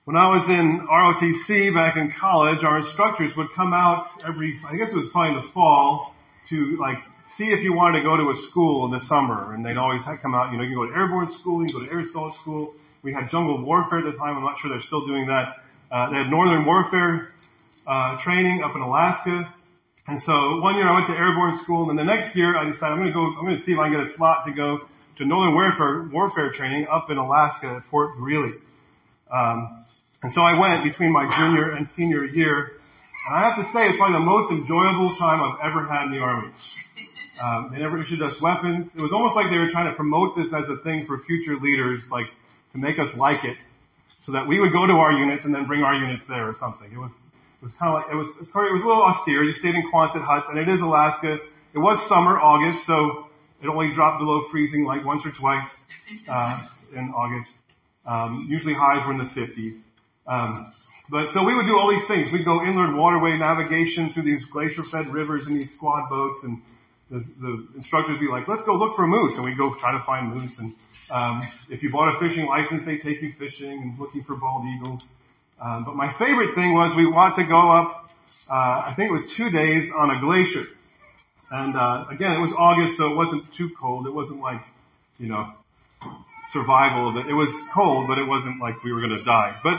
When I was in ROTC back in college, our instructors would come out I guess it was probably in the fall, to see if you wanted to go to a school in the summer. And they'd always come out, you can go to airborne school, you can go to air assault school. We had jungle warfare at the time. I'm not sure they're still doing that. They had northern warfare training up in Alaska. And so one year I went to airborne school, and then the next year I decided I'm going to see if I can get a slot to go to northern warfare training up in Alaska at Fort Greely. And so I went between my junior and senior year. And I have to say, it's probably the most enjoyable time I've ever had in the Army. They never issued us weapons. It was almost like they were trying to promote this as a thing for future leaders, to make us like it, so that we would go to our units and then bring our units there or something. It was kind of it was a little austere. You stayed in Quonset huts, and it is Alaska. It was summer, August, so it only dropped below freezing once or twice in August. Usually highs were in the 50s. But so we would do all these things. We'd go inland waterway navigation through these glacier-fed rivers in these squad boats, and the instructors would be like, let's go look for moose, and we'd go try to find moose. And if you bought a fishing license, they'd take you fishing and looking for bald eagles. But my favorite thing was we wanted to go up, I think it was 2 days on a glacier. And again, it was August, so it wasn't too cold. It wasn't survival of it. It was cold, but it wasn't like we were going to die. But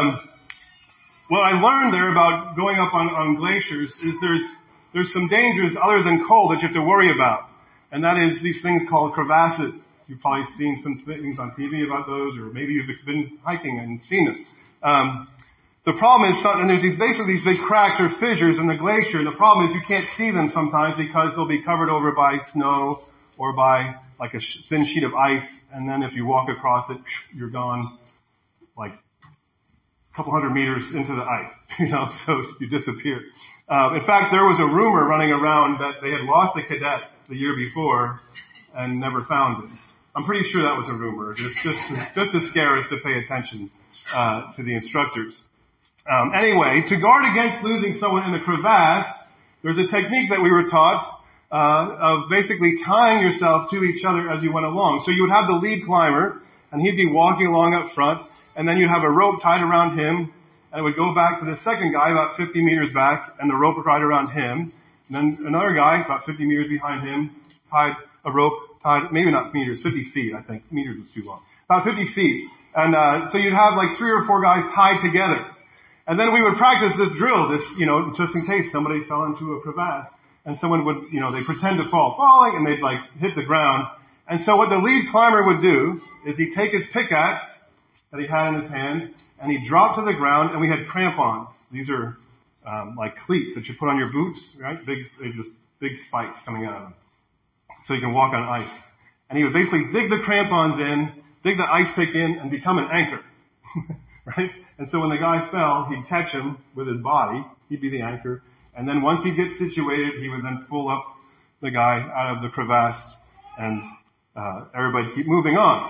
what I learned there about going up on glaciers is there's some dangers other than cold that you have to worry about. And that is these things called crevasses. You've probably seen some things on TV about those, or maybe you've been hiking and seen them. The problem is, and there's these big cracks or fissures in the glacier, and the problem is you can't see them sometimes because they'll be covered over by snow or by a thin sheet of ice, and then if you walk across it, you're gone a couple hundred meters into the ice, so you disappear. In fact, there was a rumor running around that they had lost a cadet the year before and never found him. I'm pretty sure that was a rumor, just to scare us to pay attention to the instructors. Anyway, to guard against losing someone in a crevasse, there's a technique that we were taught of basically tying yourself to each other as you went along. So you would have the lead climber, and he'd be walking along up front, and then you'd have a rope tied around him, and it would go back to the second guy about 50 meters back, and the rope would tied around him. And then another guy about 50 meters behind him tied a rope, maybe not meters, 50 feet, I think. Meters was too long. About 50 feet. And so you'd have 3 or 4 guys tied together. And then we would practice this drill, just in case somebody fell into a crevasse. And someone would, they pretend to falling, and they'd hit the ground. And so what the lead climber would do is he'd take his pickaxe that he had in his hand, and he'd drop to the ground, and we had crampons. These are, cleats that you put on your boots, right? Big spikes coming out of them. So you can walk on ice. And he would basically dig the crampons in, dig the ice pick in, and become an anchor. Right? And so when the guy fell, he'd catch him with his body. He'd be the anchor. And then once he gets situated, he would then pull up the guy out of the crevasse, and everybody keep moving on.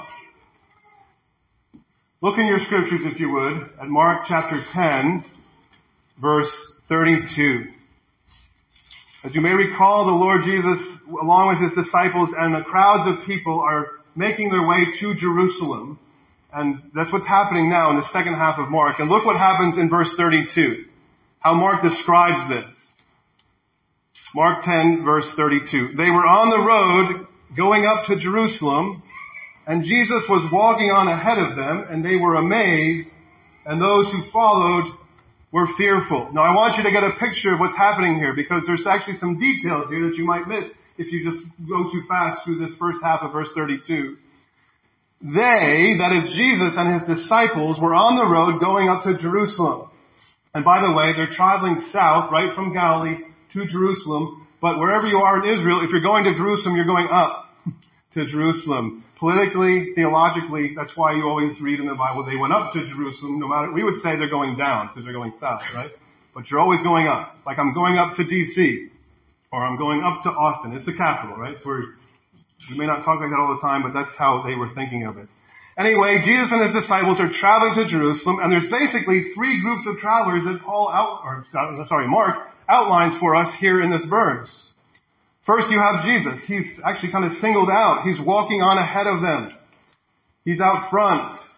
Look in your scriptures, if you would, at Mark chapter 10, verse 32. As you may recall, the Lord Jesus, along with his disciples and the crowds of people, are making their way to Jerusalem. And that's what's happening now in the second half of Mark. And look what happens in verse 32. How Mark describes this. Mark 10, verse 32. They were on the road going up to Jerusalem, and Jesus was walking on ahead of them, and they were amazed, and those who followed were fearful. Now I want you to get a picture of what's happening here, because there's actually some details here that you might miss if you just go too fast through this first half of verse 32. They, that is Jesus and his disciples, were on the road going up to Jerusalem. And by the way, they're traveling south, right from Galilee to Jerusalem. But wherever you are in Israel, if you're going to Jerusalem, you're going up to Jerusalem. Politically, theologically, that's why you always read in the Bible, they went up to Jerusalem. We would say they're going down because they're going south, right? But you're always going up. Like I'm going up to D.C. or I'm going up to Austin. It's the capital, right? It's where we may not talk like that all the time, but that's how they were thinking of it. Anyway, Jesus and his disciples are traveling to Jerusalem, and there's basically 3 groups of travelers that Mark outlines for us here in this verse. First, you have Jesus. He's actually kind of singled out. He's walking on ahead of them. He's out front.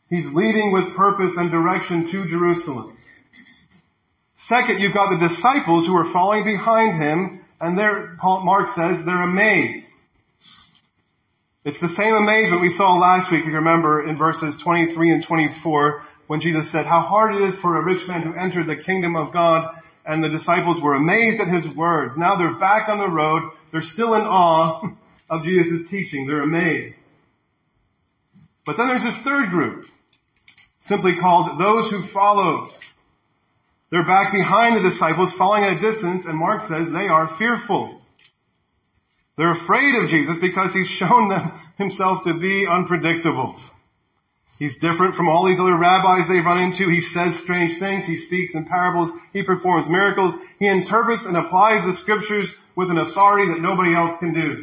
He's leading with purpose and direction to Jerusalem. Second, you've got the disciples who are following behind him, and Mark says they're amazed. It's the same amazement we saw last week, if you remember, in verses 23 and 24, when Jesus said how hard it is for a rich man to enter the kingdom of God, and the disciples were amazed at his words. Now they're back on the road. They're still in awe of Jesus' teaching. They're amazed. But then there's this third group, simply called those who followed. They're back behind the disciples, following at a distance, and Mark says they are fearful. They're afraid of Jesus because he's shown them himself to be unpredictable. He's different from all these other rabbis they've run into. He says strange things. He speaks in parables. He performs miracles. He interprets and applies the scriptures with an authority that nobody else can do.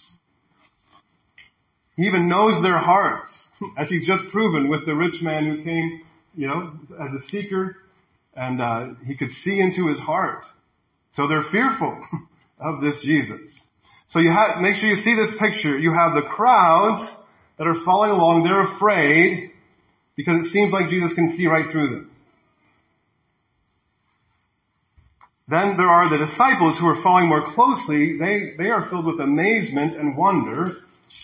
He even knows their hearts, as he's just proven with the rich man who came, as a seeker, and he could see into his heart. So they're fearful of this Jesus. So make sure you see this picture. You have the crowds that are following along. They're afraid because it seems like Jesus can see right through them. Then there are the disciples who are following more closely. They are filled with amazement and wonder.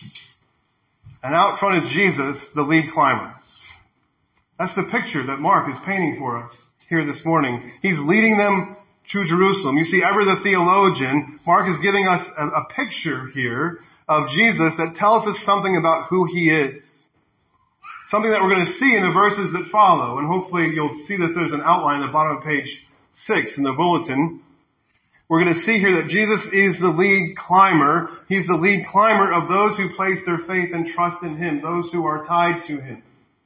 And out front is Jesus, the lead climber. That's the picture that Mark is painting for us here this morning. He's leading them to Jerusalem. You see, ever the theologian, Mark is giving us a picture here of Jesus that tells us something about who he is. Something that we're going to see in the verses that follow. And hopefully you'll see this, there's an outline at the bottom of page 6 in the bulletin. We're going to see here that Jesus is the lead climber. He's the lead climber of those who place their faith and trust in him, those who are tied to him.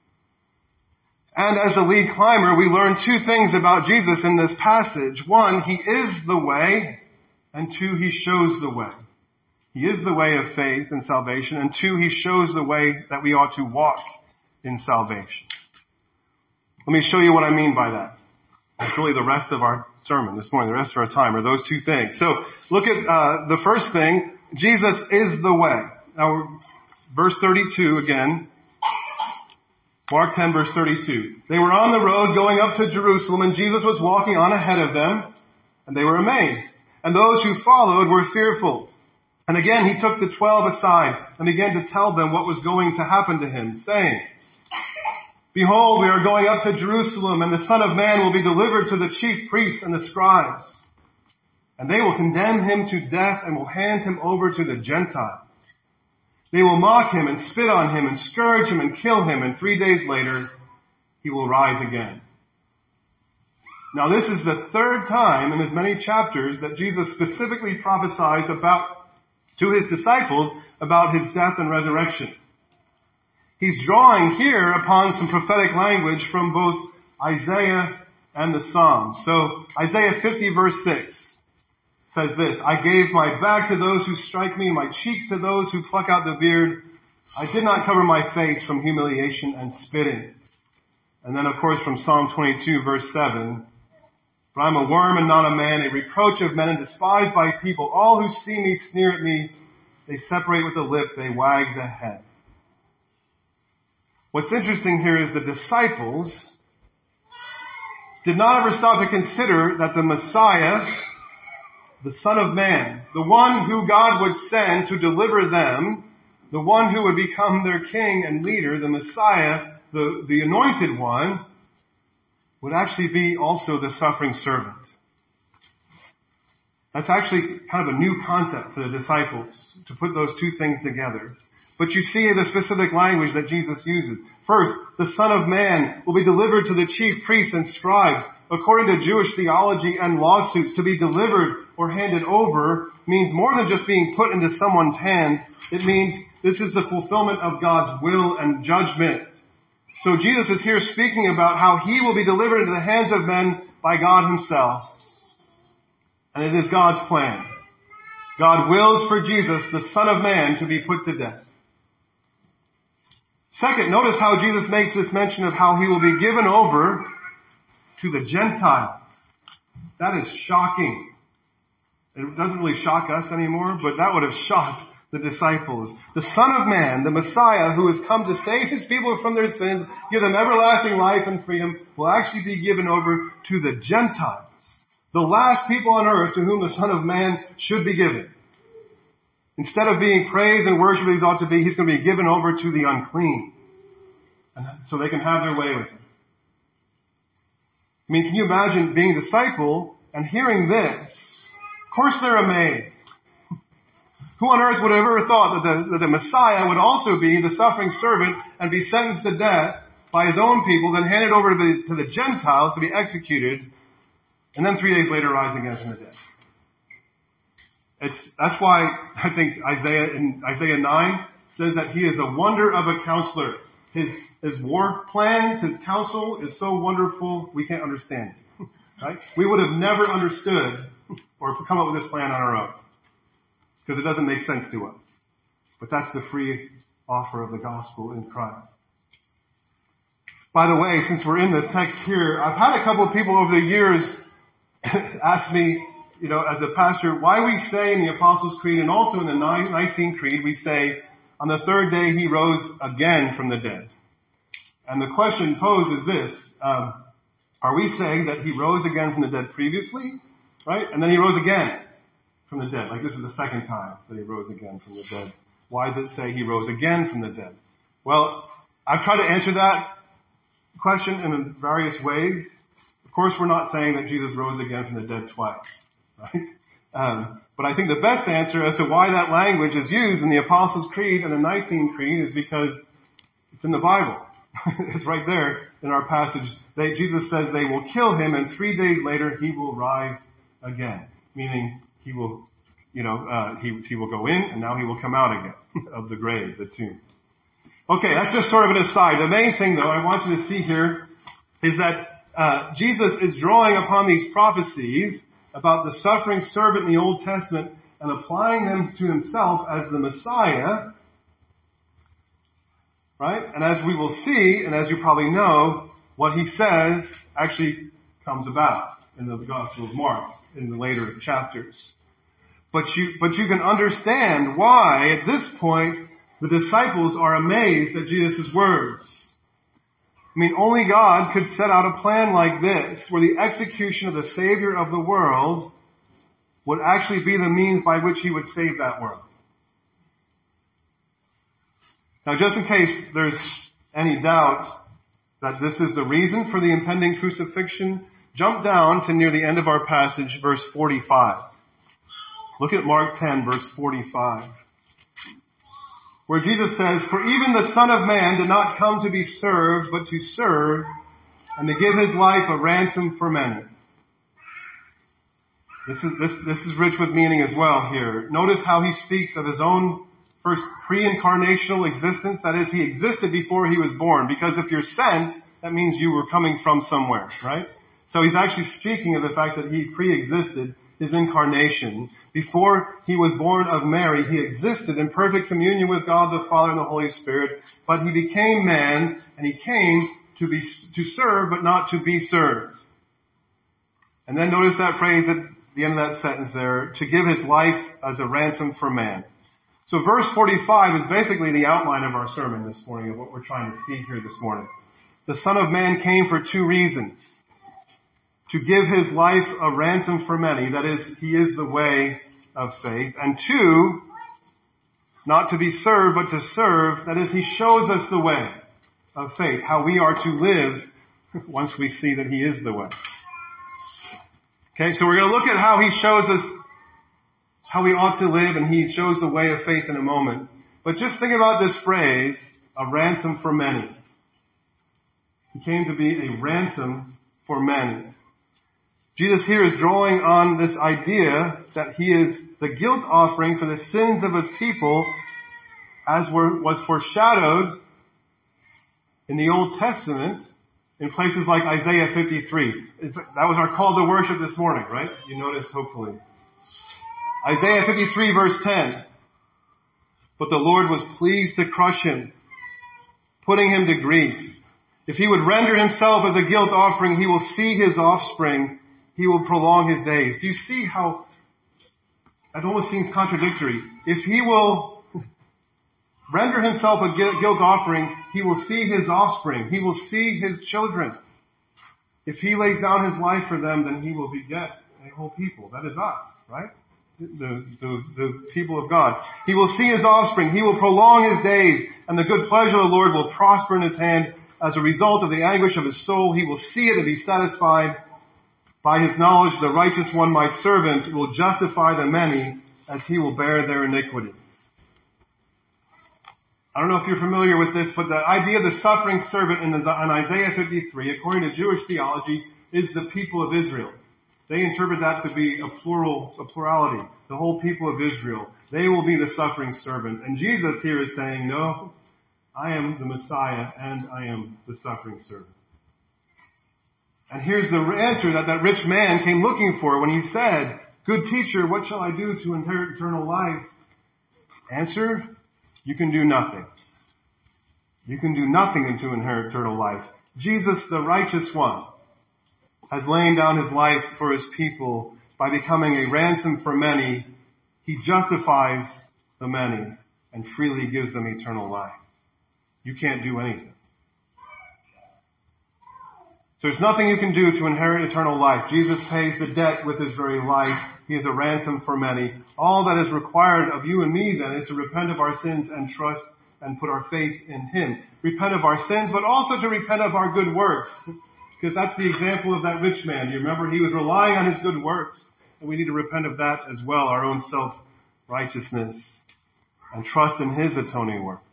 And as a lead climber, we learn two things about Jesus in this passage. One, he is the way, and two, he shows the way. He is the way of faith and salvation, and two, he shows the way that we ought to walk in salvation. Let me show you what I mean by that. That's really the rest of our sermon this morning, the rest of our time are those two things. So look at the first thing, Jesus is the way. Now, verse 32 again. Mark 10 verse 32. They were on the road going up to Jerusalem, and Jesus was walking on ahead of them, and they were amazed. And those who followed were fearful. And again he took the 12 aside and began to tell them what was going to happen to him, saying, Behold, we are going up to Jerusalem, and the Son of Man will be delivered to the chief priests and the scribes. And they will condemn him to death and will hand him over to the Gentiles. They will mock him and spit on him and scourge him and kill him, and 3 days later he will rise again. Now this is the third time in as many chapters that Jesus specifically prophesies to his disciples about his death and resurrection. He's drawing here upon some prophetic language from both Isaiah and the Psalms. So Isaiah 50 verse 6 says this, I gave my back to those who strike me, my cheeks to those who pluck out the beard. I did not cover my face from humiliation and spitting. And then of course from Psalm 22 verse 7, For I am a worm and not a man, a reproach of men and despised by people. All who see me sneer at me. They separate with the lip, they wag the head. What's interesting here is the disciples did not ever stop to consider that the Messiah, the Son of Man, the one who God would send to deliver them, the one who would become their king and leader, the Messiah, the anointed one, would actually be also the suffering servant. That's actually kind of a new concept for the disciples, to put those two things together. But you see the specific language that Jesus uses. First, the Son of Man will be delivered to the chief priests and scribes. According to Jewish theology and lawsuits, to be delivered or handed over means more than just being put into someone's hand. It means this is the fulfillment of God's will and judgment. So Jesus is here speaking about how he will be delivered into the hands of men by God himself. And it is God's plan. God wills for Jesus, the Son of Man, to be put to death. Second, notice how Jesus makes this mention of how he will be given over to the Gentiles. That is shocking. It doesn't really shock us anymore, but that would have shocked the disciples. The Son of Man, the Messiah, who has come to save his people from their sins, give them everlasting life and freedom, will actually be given over to the Gentiles, the last people on earth to whom the Son of Man should be given. Instead of being praised and worshipped as he ought to be, he's going to be given over to the unclean, and so they can have their way with him. I mean, can you imagine being a disciple and hearing this? Of course they're amazed. Who on earth would have ever thought that the Messiah would also be the suffering servant and be sentenced to death by his own people, then handed over to the Gentiles to be executed, and then 3 days later rise again from the dead? That's why I think Isaiah 9 says that he is a wonder of a counselor. His war plans, his counsel is so wonderful we can't understand it. Right? We would have never understood or come up with this plan on our own, because it doesn't make sense to us. But that's the free offer of the gospel in Christ. By the way, since we're in this text here, I've had a couple of people over the years ask me, as a pastor, why we say in the Apostles' Creed and also in the Nicene Creed, we say, on the third day he rose again from the dead. And the question posed is this, are we saying that he rose again from the dead previously, right? And then he rose again from the dead. Like this is the second time that he rose again from the dead. Why does it say he rose again from the dead? Well, I've tried to answer that question in various ways. Of course, we're not saying that Jesus rose again from the dead twice, right? But I think the best answer as to why that language is used in the Apostles' Creed and the Nicene Creed is because it's in the Bible. It's right there in our passage. Jesus says they will kill him, and 3 days later he will rise again. Meaning he will, he will go in, and now he will come out again of the grave, the tomb. Okay, that's just sort of an aside. The main thing, though, I want you to see here is that Jesus is drawing upon these prophecies about the suffering servant in the Old Testament and applying them to himself as the Messiah. Right? And as we will see, and as you probably know, what he says actually comes about in the Gospel of Mark in the later chapters. But you can understand why at this point the disciples are amazed at Jesus' words. I mean, only God could set out a plan like this, where the execution of the Savior of the world would actually be the means by which he would save that world. Now, just in case there's any doubt that this is the reason for the impending crucifixion, jump down to near the end of our passage, verse 45. Look at Mark 10, verse 45. Where Jesus says, "For even the Son of Man did not come to be served, but to serve, and to give his life a ransom for many." This is rich with meaning as well here. Notice how he speaks of his own first pre-incarnational existence. That is, he existed before he was born. Because if you're sent, that means you were coming from somewhere, right? So he's actually speaking of the fact that he pre-existed his incarnation. Before he was born of Mary, he existed in perfect communion with God the Father and the Holy Spirit, but he became man, and he came to serve, but not to be served. And then notice that phrase at the end of that sentence there, to give his life as a ransom for man. So verse 45 is basically the outline of our sermon this morning, of what we're trying to see here this morning. The Son of Man came for two reasons. To give his life a ransom for many, that is, he is the way of faith. And two, not to be served, but to serve, that is, he shows us the way of faith, how we are to live once we see that he is the way. Okay, so we're going to look at how he shows us how we ought to live, and he shows the way of faith in a moment. But just think about this phrase, a ransom for many. He came to be a ransom for many. Jesus here is drawing on this idea that he is the guilt offering for the sins of his people, as was foreshadowed in the Old Testament in places like Isaiah 53. That was our call to worship this morning, right? You noticed, hopefully. Isaiah 53 verse 10. But the Lord was pleased to crush him, putting him to grief. If he would render himself as a guilt offering, he will see his offspring. He will prolong his days. Do you see how that almost seems contradictory? If he will render himself a guilt offering, he will see his offspring. He will see his children. If he lays down his life for them, then he will beget a whole people. That is us, right? The people of God. He will see his offspring. He will prolong his days, and the good pleasure of the Lord will prosper in his hand. As a result of the anguish of his soul, he will see it and be satisfied. By his knowledge, the righteous one, my servant, will justify the many, as he will bear their iniquities. I don't know if you're familiar with this, but the idea of the suffering servant in Isaiah 53, according to Jewish theology, is the people of Israel. They interpret that to be a plurality. The whole people of Israel. They will be the suffering servant. And Jesus here is saying, no, I am the Messiah and I am the suffering servant. And here's the answer that rich man came looking for when he said, good teacher, what shall I do to inherit eternal life? Answer, you can do nothing. You can do nothing to inherit eternal life. Jesus, the righteous one, has laid down his life for his people by becoming a ransom for many. He justifies the many and freely gives them eternal life. You can't do anything. So there's nothing you can do to inherit eternal life. Jesus pays the debt with his very life. He is a ransom for many. All that is required of you and me then is to repent of our sins and trust and put our faith in him. Repent of our sins, but also to repent of our good works. Because that's the example of that rich man. You remember he was relying on his good works. And we need to repent of that as well, our own self-righteousness, and trust in his atoning work.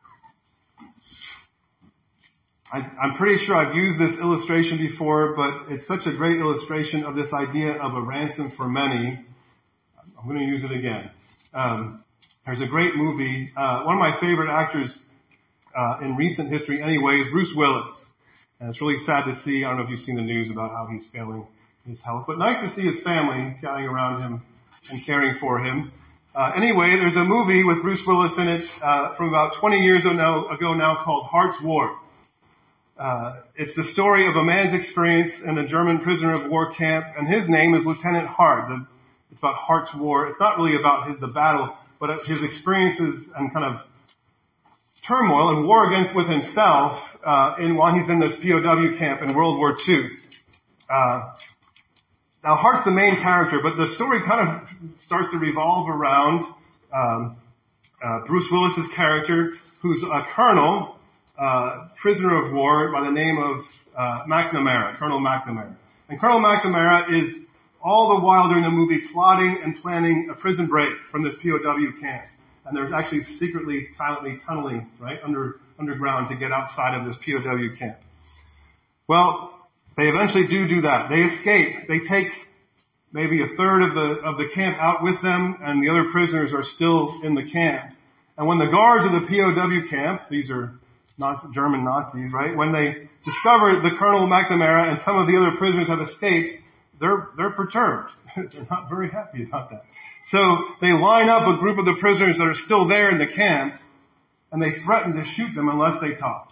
I'm pretty sure I've used this illustration before, but it's such a great illustration of this idea of a ransom for many. I'm going to use it again. There's a great movie. One of my favorite actors in recent history anyway is Bruce Willis. And it's really sad to see. I don't know if you've seen the news about how he's failing his health, but nice to see his family gathering around him and caring for him. Anyway, there's a movie with Bruce Willis in it from about 20 years ago now called Hart's War. It's the story of a man's experience in a German prisoner of war camp, and his name is Lieutenant Hart. It's about Hart's War. It's not really about the battle, but his experiences and kind of turmoil and war with himself while he's in this POW camp in World War II. Now, Hart's the main character, but the story kind of starts to revolve around Bruce Willis's character, who's a colonel, prisoner of war by the name of McNamara, Colonel McNamara. And Colonel McNamara is all the while during the movie plotting and planning a prison break from this POW camp. And they're actually secretly, silently tunneling, right, underground to get outside of this POW camp. Well, they eventually do that. They escape. They take maybe a third of the camp out with them, and the other prisoners are still in the camp. And when the guards of the POW camp, these are German Nazis, right? When they discover the Colonel McNamara and some of the other prisoners have escaped, they're perturbed. They're not very happy about that. So they line up a group of the prisoners that are still there in the camp, and they threaten to shoot them unless they talk.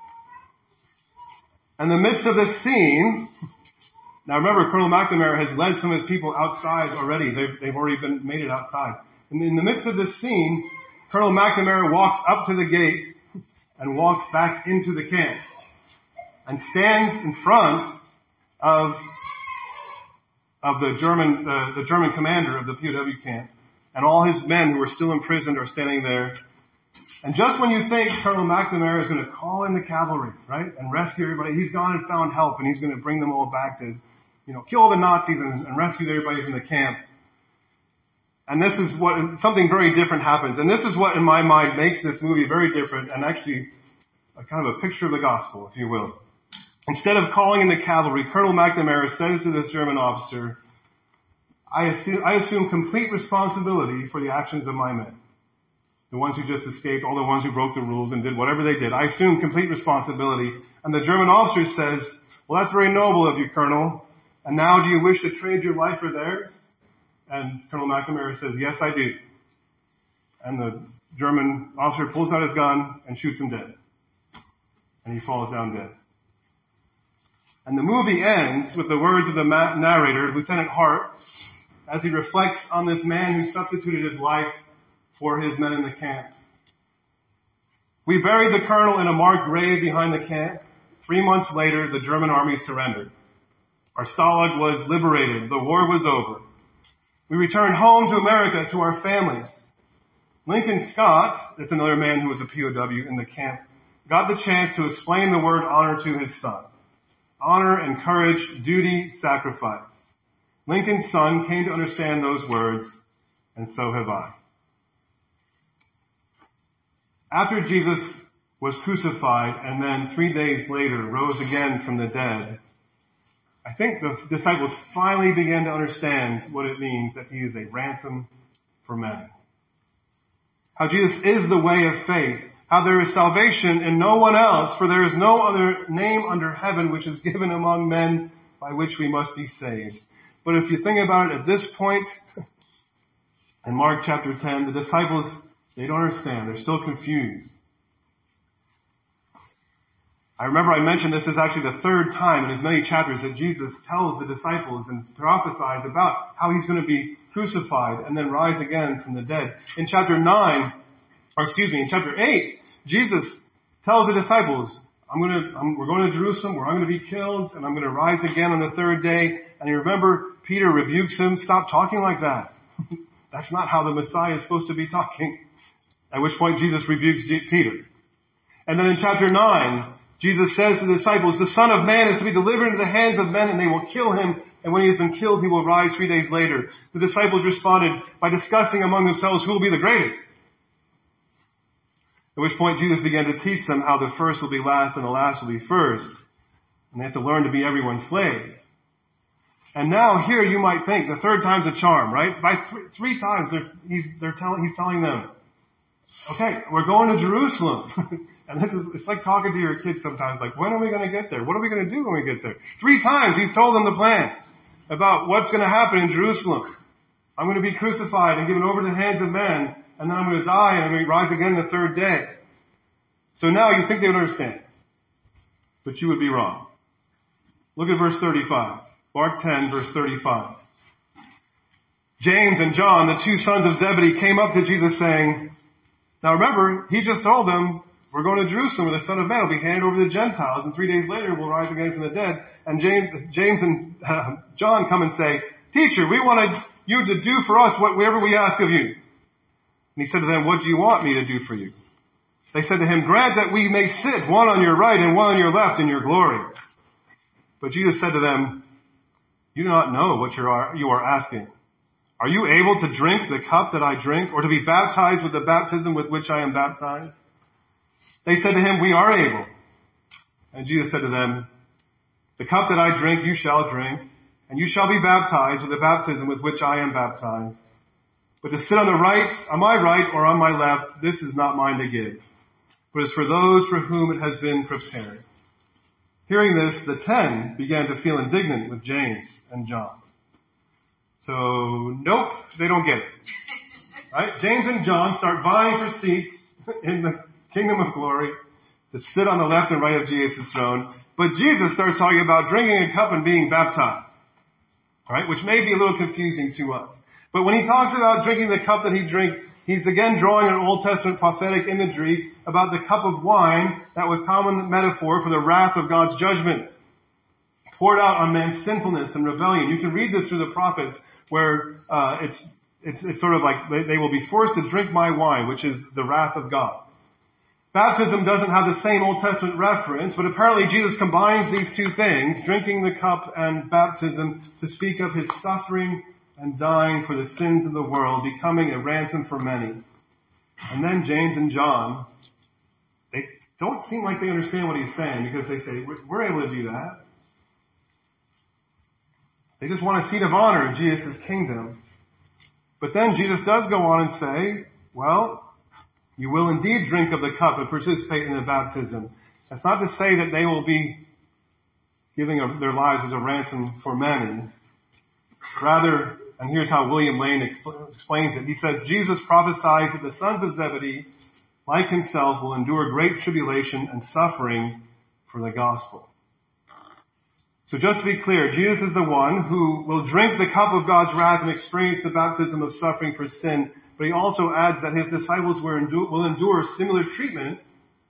In the midst of this scene, now remember, Colonel McNamara has led some of his people outside already. They've already made it outside. And in the midst of this scene, Colonel McNamara walks up to the gate and walks back into the camp and stands in front of the German commander of the POW camp, and all his men who are still imprisoned are standing there. And just when you think Colonel McNamara is going to call in the cavalry, right, and rescue everybody, he's gone and found help, and he's going to bring them all back to, kill the Nazis and rescue everybody from the camp. And this is something very different happens. And this is what, in my mind, makes this movie very different, and actually a kind of a picture of the gospel, if you will. Instead of calling in the cavalry, Colonel McNamara says to this German officer, I assume complete responsibility for the actions of my men. The ones who just escaped, all the ones who broke the rules and did whatever they did. I assume complete responsibility. And the German officer says, well, that's very noble of you, Colonel. And now do you wish to trade your life for theirs? And Colonel McNamara says, yes, I do. And the German officer pulls out his gun and shoots him dead. And he falls down dead. And the movie ends with the words of the narrator, Lieutenant Hart, as he reflects on this man who substituted his life for his men in the camp. We buried the colonel in a marked grave behind the camp. 3 months later, the German army surrendered. Our Stalag was liberated. The war was over. We returned home to America to our families. Lincoln Scott, that's another man who was a POW in the camp, got the chance to explain the word honor to his son. Honor and courage, duty, sacrifice. Lincoln's son came to understand those words, and so have I. After Jesus was crucified and then 3 days later rose again from the dead, I think the disciples finally began to understand what it means that he is a ransom for many. How Jesus is the way of faith. How there is salvation in no one else, for there is no other name under heaven which is given among men by which we must be saved. But if you think about it at this point, in Mark chapter 10, the disciples, they don't understand. They're still confused. I remember I mentioned this is actually the third time in as many chapters that Jesus tells the disciples and prophesies about how he's going to be crucified and then rise again from the dead. In chapter 8, Jesus tells the disciples, we're going to Jerusalem where I'm going to be killed and I'm going to rise again on the third day. And you remember Peter rebukes him, stop talking like that. That's not how the Messiah is supposed to be talking. At which point Jesus rebukes Peter. And then in chapter 9, Jesus says to the disciples, the Son of Man is to be delivered into the hands of men and they will kill him. And when he has been killed, he will rise 3 days later. The disciples responded by discussing among themselves who will be the greatest. At which point Jesus began to teach them how the first will be last and the last will be first. And they have to learn to be everyone's slave. And now here you might think the third time's a charm, right? By three times he's telling them, okay, we're going to Jerusalem. And it's like talking to your kids sometimes, like, when are we going to get there? What are we going to do when we get there? 3 times he's told them the plan about what's going to happen in Jerusalem. I'm going to be crucified and given over to the hands of men, and then I'm going to die and I'm going to rise again the third day. So now you think they would understand. But you would be wrong. Look at verse 35. Mark 10, verse 35. James and John, the 2 sons of Zebedee, came up to Jesus saying, now remember, he just told them, we're going to Jerusalem where the Son of Man will be handed over to the Gentiles, and 3 days later we'll rise again from the dead. And James and John come and say, Teacher, we wanted you to do for us whatever we ask of you. And he said to them, what do you want me to do for you? They said to him, grant that we may sit one on your right and one on your left in your glory. But Jesus said to them, you do not know what you are asking. Are you able to drink the cup that I drink, or to be baptized with the baptism with which I am baptized? They said to him, we are able. And Jesus said to them, the cup that I drink you shall drink, and you shall be baptized with the baptism with which I am baptized. But to sit on my right or on my left, this is not mine to give, but is for those for whom it has been prepared. Hearing this, the 10 began to feel indignant with James and John. So, nope, they don't get it. Right? James and John start vying for seats in the kingdom of glory to sit on the left and right of Jesus' throne. But Jesus starts talking about drinking a cup and being baptized. Right? Which may be a little confusing to us. But when he talks about drinking the cup that he drinks, he's again drawing an Old Testament prophetic imagery about the cup of wine that was common metaphor for the wrath of God's judgment poured out on man's sinfulness and rebellion. You can read this through the prophets where it's sort of like they will be forced to drink my wine, which is the wrath of God. Baptism doesn't have the same Old Testament reference, but apparently Jesus combines these two things, drinking the cup and baptism, to speak of his suffering and dying for the sins of the world, becoming a ransom for many. And then James and John, they don't seem like they understand what he's saying, because they say, we're able to do that. They just want a seat of honor in Jesus' kingdom. But then Jesus does go on and say, well, you will indeed drink of the cup and participate in the baptism. That's not to say that they will be giving their lives as a ransom for many. Rather, and here's how William Lane explains it. He says, Jesus prophesies that the sons of Zebedee, like himself, will endure great tribulation and suffering for the gospel. So just to be clear, Jesus is the one who will drink the cup of God's wrath and experience the baptism of suffering for sin. But he also adds that his disciples will endure similar treatment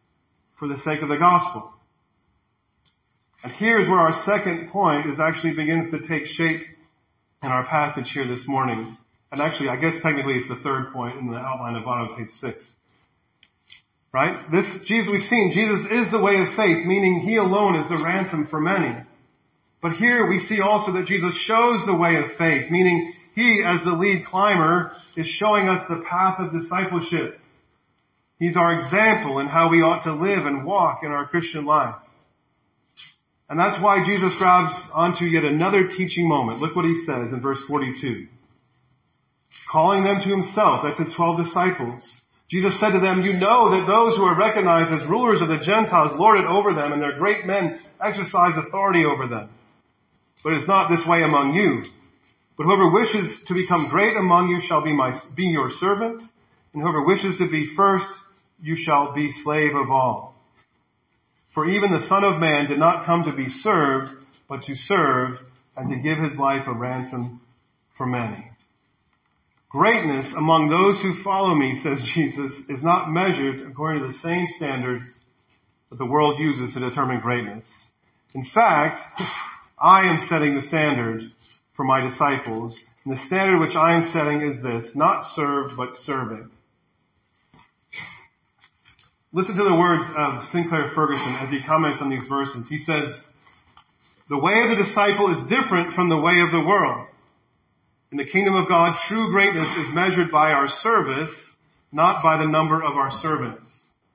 for the sake of the gospel. And here's where our second point actually begins to take shape in our passage here this morning. And actually, I guess technically it's the third point in the outline of bottom of page 6. Right? We've seen Jesus is the way of faith, meaning He alone is the ransom for many. But here we see also that Jesus shows the way of faith, meaning He, as the lead climber, is showing us the path of discipleship. He's our example in how we ought to live and walk in our Christian life. And that's why Jesus grabs onto yet another teaching moment. Look what He says in verse 42. Calling them to Himself, that's His 12 disciples, Jesus said to them, "You know that those who are recognized as rulers of the Gentiles lord it over them, and their great men exercise authority over them. But it's not this way among you. But whoever wishes to become great among you shall be your servant, and whoever wishes to be first, you shall be slave of all. For even the Son of Man did not come to be served, but to serve, and to give His life a ransom for many." Greatness among those who follow me, says Jesus, is not measured according to the same standards that the world uses to determine greatness. In fact, I am setting the standard for my disciples, and the standard which I am setting is this: not served, but serving. Listen to the words of Sinclair Ferguson as he comments on these verses. He says, "The way of the disciple is different from the way of the world. In the kingdom of God, true greatness is measured by our service, not by the number of our servants."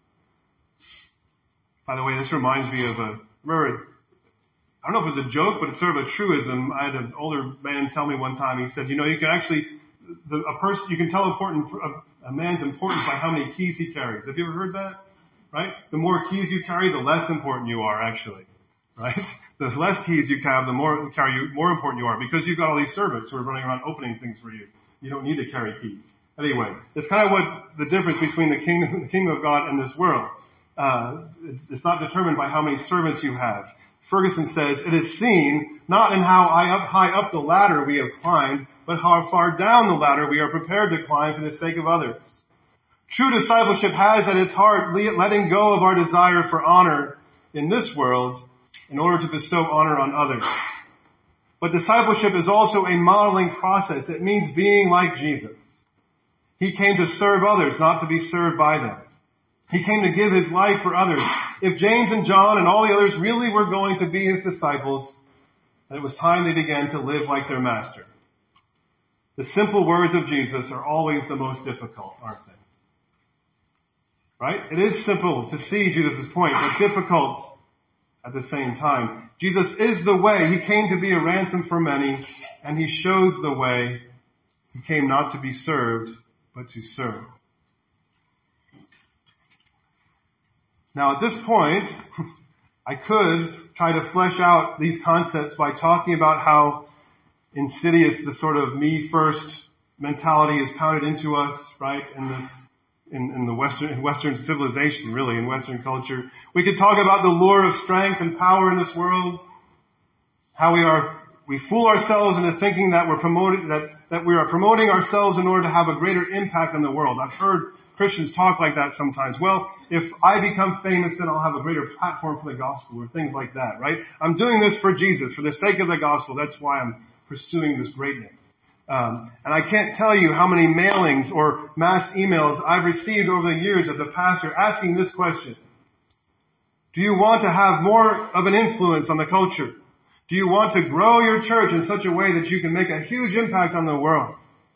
By the way, this reminds me of I don't know if it was a joke, but it's sort of a truism. I had an older man tell me one time, he said, you can actually, you can tell a man's importance by how many keys he carries. Have you ever heard that? Right? The more keys you carry, the less important you are, actually. Right? The less keys you have, the more important you are, because you've got all these servants who are running around opening things for you. You don't need to carry keys. Anyway, it's kind of what the difference between the kingdom of God and this world. It's not determined by how many servants you have. Ferguson says, "It is seen not in how high up the ladder we have climbed, but how far down the ladder we are prepared to climb for the sake of others." True discipleship has at its heart letting go of our desire for honor in this world in order to bestow honor on others. But discipleship is also a modeling process. It means being like Jesus. He came to serve others, not to be served by them. He came to give His life for others. If James and John and all the others really were going to be His disciples, then it was time they began to live like their Master. The simple words of Jesus are always the most difficult, aren't they? Right? It is simple to see Jesus' point, but difficult at the same time. Jesus is the way. He came to be a ransom for many, and He shows the way. He came not to be served, but to serve. Now at this point, I could try to flesh out these concepts by talking about how insidious the sort of me first mentality is pounded into us, right, in the Western civilization, really, in Western culture. We could talk about the lure of strength and power in this world, how we fool ourselves into thinking that that we are promoting ourselves in order to have a greater impact on the world. I've heard Christians talk like that sometimes. Well, if I become famous, then I'll have a greater platform for the gospel, or things like that, right? I'm doing this for Jesus, for the sake of the gospel. That's why I'm pursuing this greatness. And I can't tell you how many mailings or mass emails I've received over the years as a pastor asking this question: do you want to have more of an influence on the culture? Do you want to grow your church in such a way that you can make a huge impact on the world?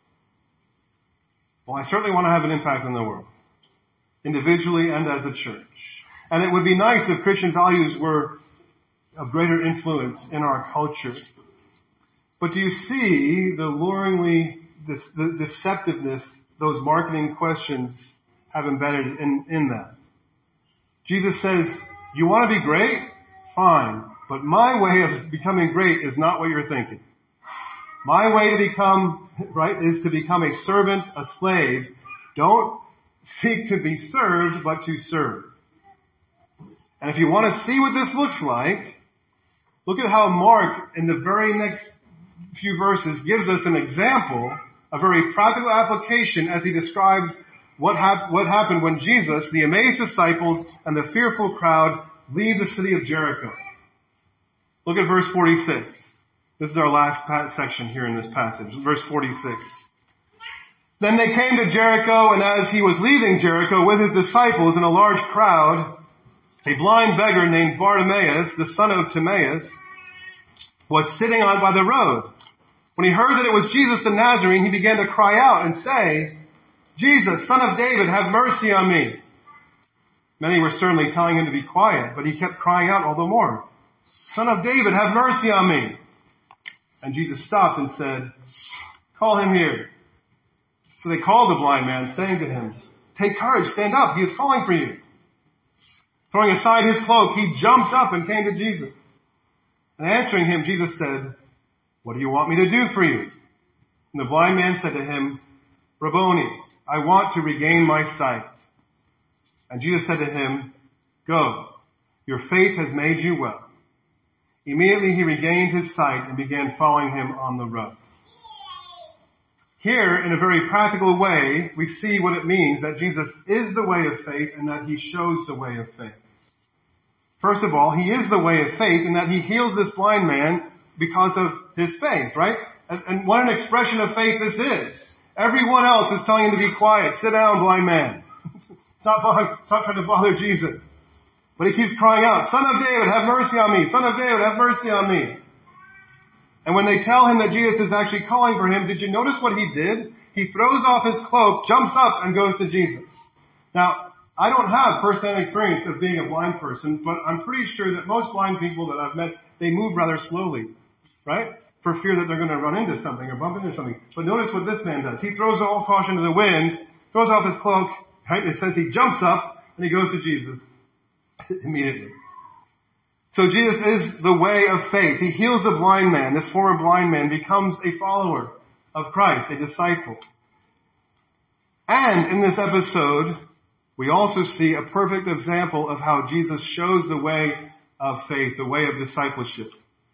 Well, I certainly want to have an impact on the world, individually and as a church. And it would be nice if Christian values were of greater influence in our culture. But do you see the deceptiveness those marketing questions have embedded in that? Jesus says, you want to be great? Fine. But my way of becoming great is not what you're thinking. My way to become, right, is to become a servant, a slave. Don't seek to be served, but to serve. And if you want to see what this looks like, look at how Mark, in the very next few verses, gives us an example, a very practical application as he describes what happened when Jesus, the amazed disciples, and the fearful crowd leave the city of Jericho. Look at verse 46. This is our last section here in this passage. Verse 46. Then they came to Jericho, and as he was leaving Jericho with his disciples and a large crowd, a blind beggar named Bartimaeus, the son of Timaeus, was sitting by the road. When he heard that it was Jesus the Nazarene, he began to cry out and say, Jesus, Son of David, have mercy on me. Many were sternly telling him to be quiet, but he kept crying out all the more, Son of David, have mercy on me. And Jesus stopped and said, call him here. So they called the blind man, saying to him, take courage, stand up, he is calling for you. Throwing aside his cloak, he jumped up and came to Jesus. And answering him, Jesus said, what do you want me to do for you? And the blind man said to him, Rabboni, I want to regain my sight. And Jesus said to him, go, your faith has made you well. Immediately he regained his sight and began following him on the road. Here, in a very practical way, we see what it means that Jesus is the way of faith and that he shows the way of faith. First of all, he is the way of faith in that he heals this blind man because of his faith, right? And what an expression of faith this is. Everyone else is telling him to be quiet. Sit down, blind man. Stop trying to bother Jesus. But he keeps crying out, Son of David, have mercy on me. Son of David, have mercy on me. And when they tell him that Jesus is actually calling for him, did you notice what he did? He throws off his cloak, jumps up, and goes to Jesus. Now, I don't have first-hand experience of being a blind person, but I'm pretty sure that most blind people that I've met, they move rather slowly, right? For fear that they're going to run into something or bump into something. But notice what this man does. He throws all caution to the wind, throws off his cloak, right? It says he jumps up, and he goes to Jesus immediately. So Jesus is the way of faith. He heals the blind man. This former blind man becomes a follower of Christ, a disciple. And in this episode, we also see a perfect example of how Jesus shows the way of faith, the way of discipleship.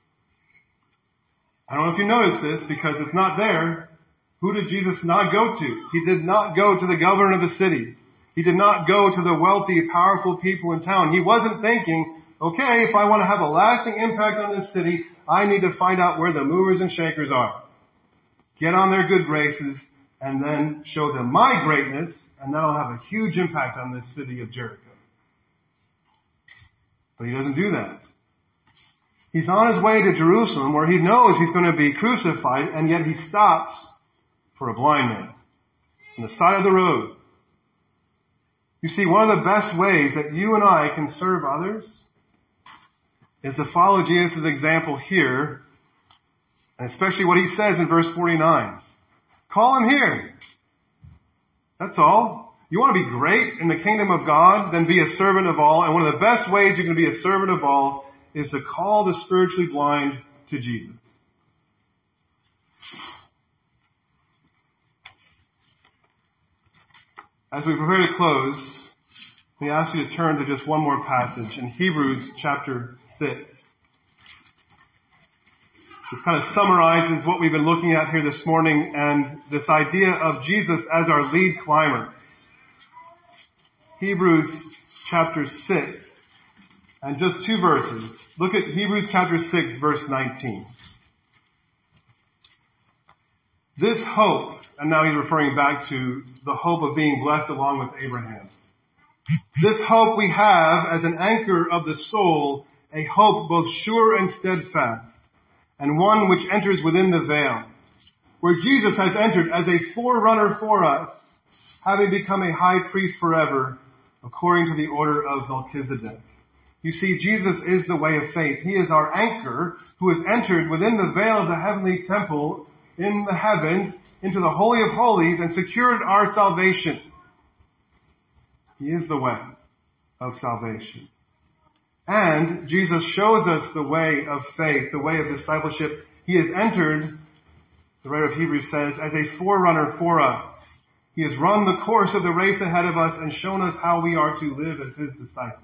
I don't know if you noticed this because it's not there. Who did Jesus not go to? He did not go to the governor of the city. He did not go to the wealthy, powerful people in town. He wasn't thinking, okay, if I want to have a lasting impact on this city, I need to find out where the movers and shakers are. Get on their good graces and then show them my greatness, and that'll have a huge impact on this city of Jericho. But he doesn't do that. He's on his way to Jerusalem where he knows he's going to be crucified, and yet he stops for a blind man on the side of the road. You see, one of the best ways that you and I can serve others is to follow Jesus' example here, and especially what he says in verse 49. Call him here. That's all. You want to be great in the kingdom of God? Then be a servant of all. And one of the best ways you can be a servant of all is to call the spiritually blind to Jesus. As we prepare to close, let me ask you to turn to just one more passage in Hebrews chapter 6. This kind of summarizes what we've been looking at here this morning and this idea of Jesus as our lead climber. Hebrews chapter 6 and just two verses. Look at Hebrews chapter 6 verse 19. This hope, and now he's referring back to the hope of being blessed along with Abraham. This hope we have as an anchor of the soul, a hope both sure and steadfast, and one which enters within the veil, where Jesus has entered as a forerunner for us, having become a high priest forever, according to the order of Melchizedek. You see, Jesus is the way of faith. He is our anchor who has entered within the veil of the heavenly temple in the heavens into the Holy of Holies and secured our salvation. He is the way of salvation. And Jesus shows us the way of faith, the way of discipleship. He has entered, the writer of Hebrews says, as a forerunner for us. He has run the course of the race ahead of us and shown us how we are to live as his disciples.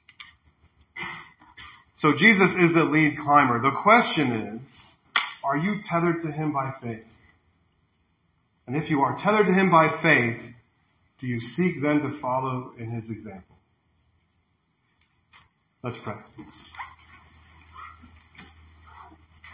So Jesus is the lead climber. The question is, are you tethered to him by faith? And if you are tethered to him by faith, Do you seek then to follow in his example? Let's pray.